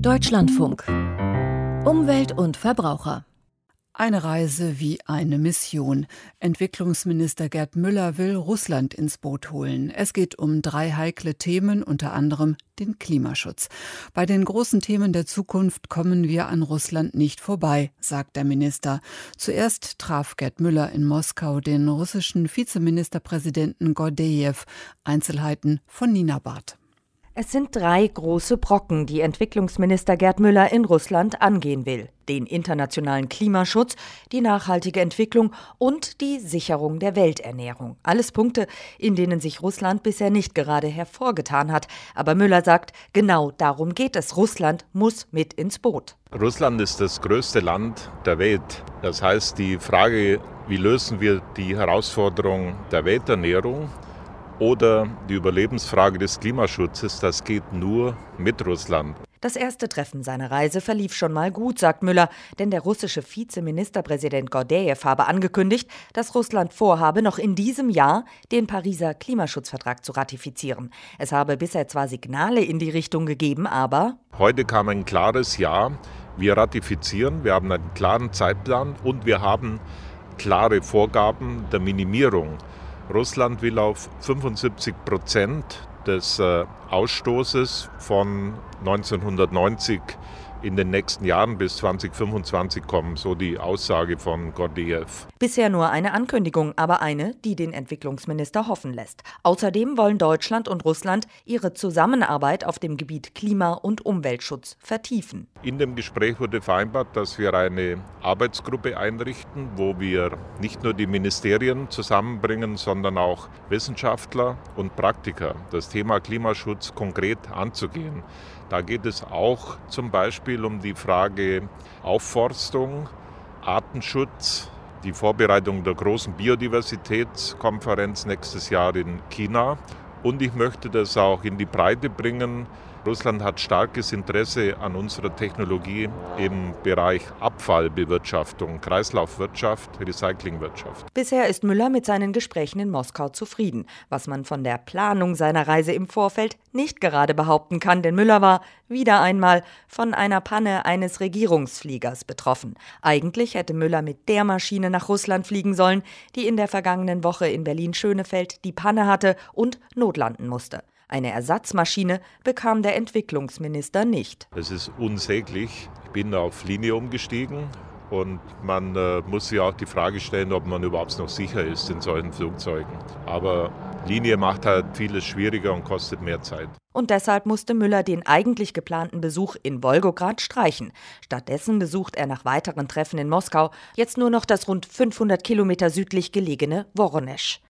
Deutschlandfunk. Umwelt und Verbraucher. Eine Reise wie eine Mission. Entwicklungsminister Gerd Müller will Russland ins Boot holen. Es geht um 3 heikle Themen, unter anderem den Klimaschutz. Bei den großen Themen der Zukunft kommen wir an Russland nicht vorbei, sagt der Minister. Zuerst traf Gerd Müller in Moskau den russischen Vizeministerpräsidenten Gordejew. Einzelheiten von Nina Barth. Es sind 3 große Brocken, die Entwicklungsminister Gerd Müller in Russland angehen will. Den internationalen Klimaschutz, die nachhaltige Entwicklung und die Sicherung der Welternährung. Alles Punkte, in denen sich Russland bisher nicht gerade hervorgetan hat. Aber Müller sagt, genau darum geht es. Russland muss mit ins Boot. Russland ist das größte Land der Welt. Das heißt, die Frage, wie lösen wir die Herausforderung der Welternährung oder die Überlebensfrage des Klimaschutzes, das geht nur mit Russland. Das erste Treffen seiner Reise verlief schon mal gut, sagt Müller, denn der russische Vizeministerpräsident Gordejew habe angekündigt, dass Russland vorhabe, noch in diesem Jahr den Pariser Klimaschutzvertrag zu ratifizieren. Es habe bisher zwar Signale in die Richtung gegeben, aber heute kam ein klares Ja. Wir ratifizieren, wir haben einen klaren Zeitplan und wir haben klare Vorgaben der Minimierung. Russland will auf 75% des Ausstoßes von 1990 in den nächsten Jahren bis 2025 kommen, so die Aussage von Gordejew. Bisher nur eine Ankündigung, aber eine, die den Entwicklungsminister hoffen lässt. Außerdem wollen Deutschland und Russland ihre Zusammenarbeit auf dem Gebiet Klima- und Umweltschutz vertiefen. In dem Gespräch wurde vereinbart, dass wir eine Arbeitsgruppe einrichten, wo wir nicht nur die Ministerien zusammenbringen, sondern auch Wissenschaftler und Praktiker, das Thema Klimaschutz konkret anzugehen. Da geht es auch zum Beispiel um die Frage Aufforstung, Artenschutz, die Vorbereitung der großen Biodiversitätskonferenz nächstes Jahr in China. Und ich möchte das auch in die Breite bringen. Russland hat starkes Interesse an unserer Technologie im Bereich Abfallbewirtschaftung, Kreislaufwirtschaft, Recyclingwirtschaft. Bisher ist Müller mit seinen Gesprächen in Moskau zufrieden, was man von der Planung seiner Reise im Vorfeld nicht gerade behaupten kann, denn Müller war wieder einmal von einer Panne eines Regierungsfliegers betroffen. Eigentlich hätte Müller mit der Maschine nach Russland fliegen sollen, die in der vergangenen Woche in Berlin-Schönefeld die Panne hatte und notlanden musste. Eine Ersatzmaschine bekam der Entwicklungsminister nicht. Es ist unsäglich. Ich bin auf Linie umgestiegen und man muss sich auch die Frage stellen, ob man überhaupt noch sicher ist in solchen Flugzeugen. Aber Linie macht halt vieles schwieriger und kostet mehr Zeit. Und deshalb musste Müller den eigentlich geplanten Besuch in Wolgograd streichen. Stattdessen besucht er nach weiteren Treffen in Moskau jetzt nur noch das rund 500 Kilometer südlich gelegene Woronesch.